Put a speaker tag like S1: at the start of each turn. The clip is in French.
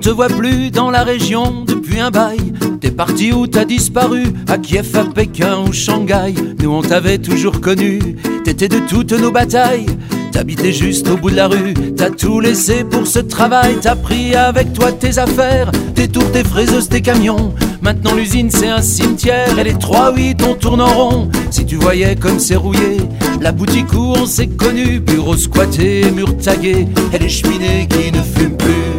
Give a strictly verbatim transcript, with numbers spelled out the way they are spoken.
S1: te voit plus dans la région depuis un bail. T'es parti ou t'as disparu, à Kiev, à Pékin ou Shanghai. Nous on t'avait toujours connu, t'étais de toutes nos batailles. T'habitais juste au bout de la rue, t'as tout laissé pour ce travail. T'as pris avec toi tes affaires, tes tours, tes fraiseuses, tes camions. Maintenant l'usine c'est un cimetière et les trois huit on tourne en rond. Si tu voyais comme c'est rouillé, la boutique où on s'est connu, bureau squatté, mur tagué, et les cheminées qui ne fument plus.